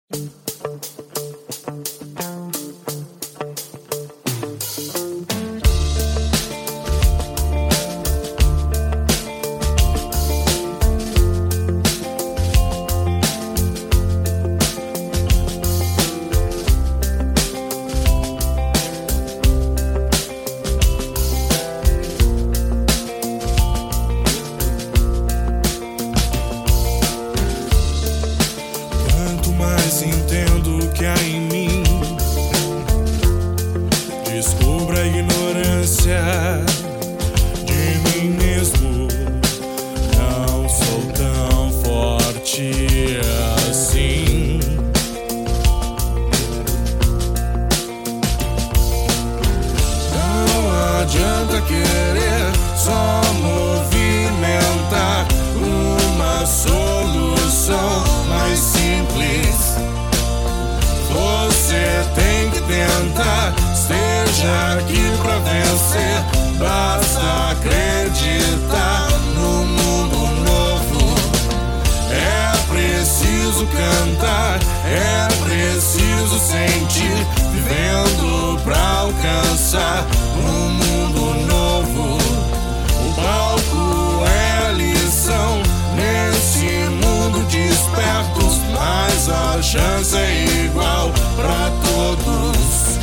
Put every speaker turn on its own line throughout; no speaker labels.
Entendo o que há em mim, descubra a ignorância de mim mesmo. Não sou tão forte assim. Não adianta querer só movimentar uma solução mais simples. Você tem que tentar, esteja aqui pra vencer. Basta acreditar no mundo novo. É preciso cantar, é preciso sentir, vivendo pra alcançar um mundo novo. O palco é a lição nesse mundo de espertos, mas a chance é igual pra todos.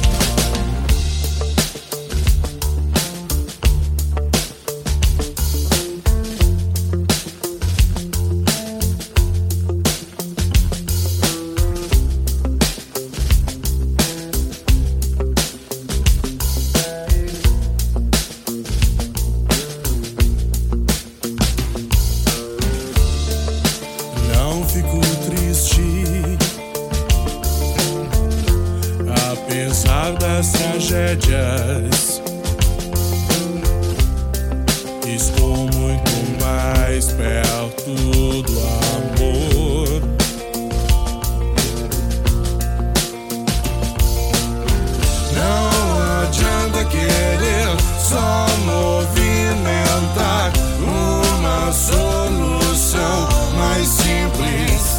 Não fico triste, apesar das tragédias. Estou muito mais perto do amor. Não adianta querer só movimentar uma solução mais simples.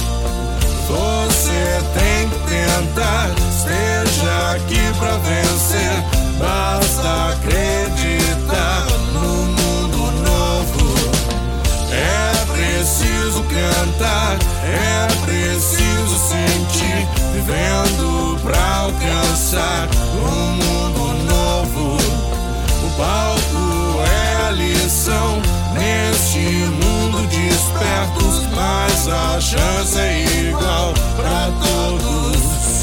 Você tem que tentar, esteja aqui pra vencer. Basta acreditar no mundo novo. É preciso cantar, é preciso sentir, vivendo pra alcançar um mundo novo. O palco é a lição neste mundo de espertos, mas a chance é igual pra todos.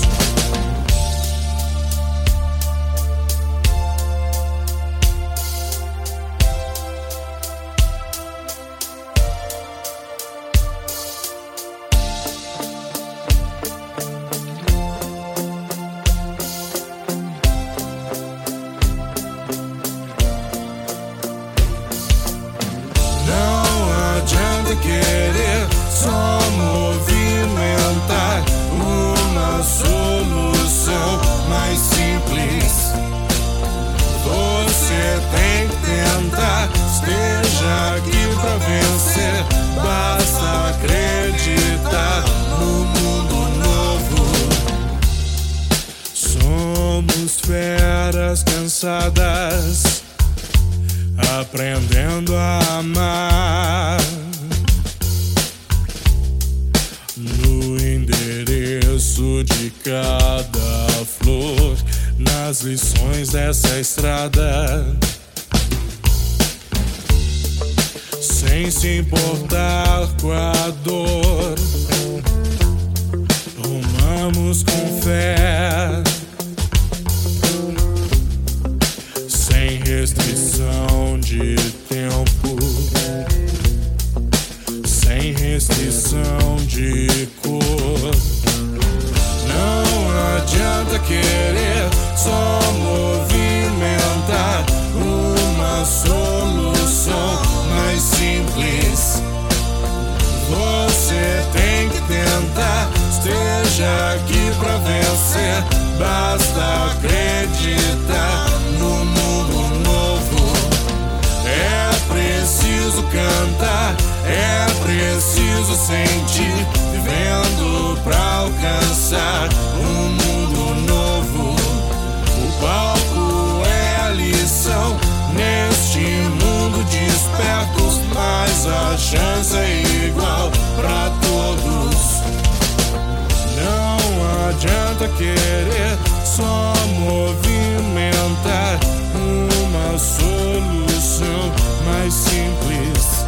Querer só movimentar uma solução mais simples. Você tem que tentar, esteja aqui pra vencer. Basta acreditar no mundo novo. Somos feras cansadas, aprendendo a amar. No endereço de cada flor, nas lições dessa estrada, sem se importar com a dor, rumamos com fé, sem restrição de tempo, sem restrição de cor. Não adianta querer só movimentar uma solução mais simples. Você tem que tentar, esteja aqui pra vencer. Basta acreditar no mundo novo. É preciso cantar, é preciso sentir, vivendo pra alcançar a chance é igual pra todos. Não adianta querer só movimentar uma solução mais simples.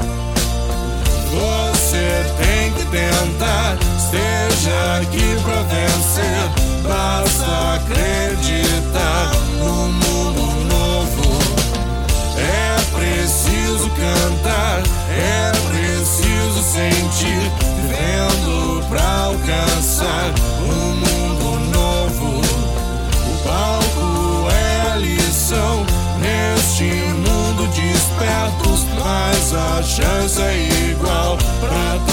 Você tem que tentar, esteja aqui pra vencer. Basta acreditar no mundo novo. É preciso cantar, é preciso sentir, vivendo pra alcançar um mundo novo. O palco é a lição neste mundo de espertos, mas a chance é igual pra